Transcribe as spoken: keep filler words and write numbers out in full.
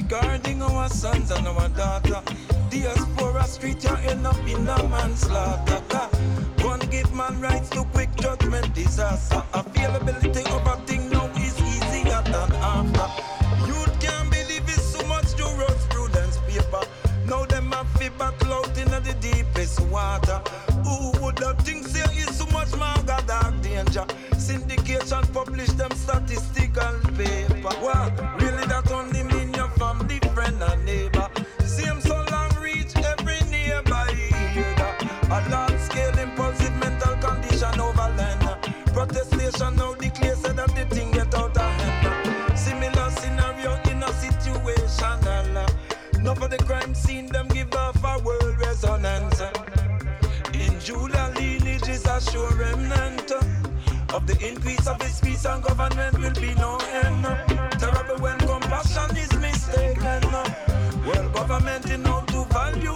Safeguarding our sons and our daughter. Diaspora street, you end up in a manslaughter. One give man rights to quick judgment disaster. Availability of a thing now is easier than after. Youth can't believe it's so much jurisprudence paper. Now them have to battle out in the deepest water. Who would have think there is so much manga dark danger? Syndication publish them statistical paper. What? Really that only mean your family, friend and neighbor? Same so long reach every neighbor here. A large scale impulsive mental condition overland. Protestation now declare said that the thing get out of hand. Similar scenario in a situation. Enough of the crime scene them give off a world resonance. In Judah lineage is a sure remnant of the increase of his peace and government will be no end. Terrible when compassion is mistaken. Well, government in how to value